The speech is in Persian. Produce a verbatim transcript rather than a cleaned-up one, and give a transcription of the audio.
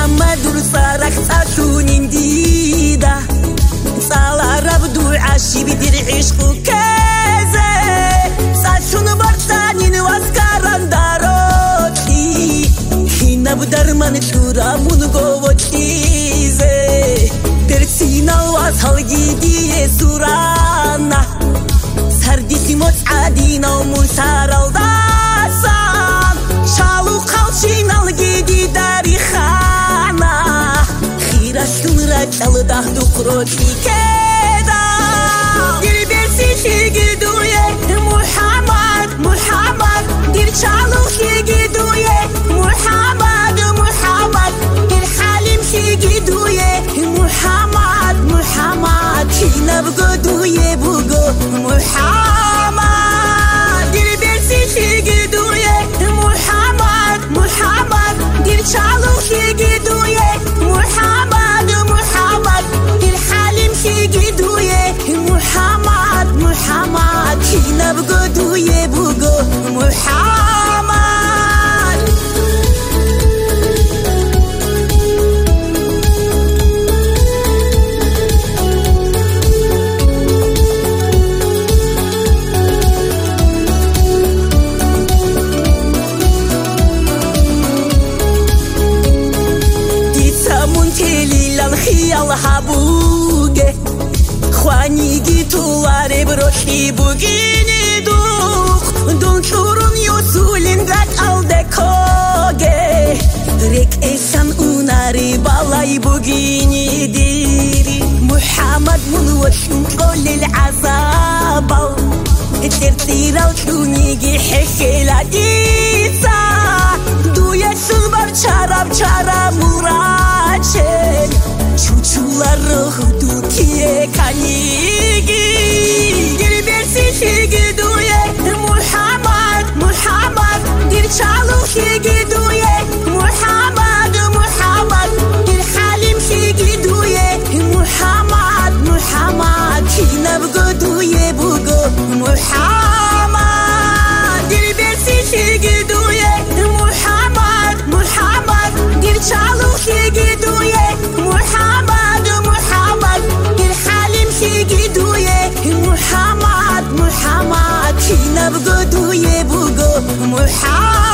محمد رسالك تشونين ديدا صار ربدو عشي بدير عشق كذا ساشون برتانين واسكاران داروتي هنا بدرمان شورا منغو وچيزه درسينا واسهل جيدي سورانا سرديسي مسعدينا ومرسار الداسان شالو قلشين الجيدي داري خانا خيرا شنرا چالده دقروتي كدا دير بيسي شيگدوية محمد محمد دير چالو شيگدوية محمد محمد دير حليم شيگدوية محمد محمد هنا بقدوية بقو محمد دير بيسي شيگدوية محمد محمد دير چالو شيگدوية محمد محمد دير حليم شيگدوية محمد محمد هنا بقدوية بقو محمد الخيال حبوجه خواني جيتو واري بروحي بوجيني دوخ دون شورون يوسولين داك الدكوجه ريك إيشان وناري بالاي بوجيني ديري محمد من وشن كل العذاب الترتيرا وشونيجي حكيلا ديسا دويا شلبر شراب شراب مراچه Çuçuları Türkiye kanigi Dil bersi şigiduye Muhammed Muhammed Dil çalı şigiduye Muhammed Muhammed Dil halim şigiduye Muhammed Muhammed Hina bguduye bugu Muhammed Dil bersi şigiduye Muhammed Muhammed Dil çalı şigiduye محمد محمد دل حليم شيگدوية محمد محمد هنا بقدوية بقو محمد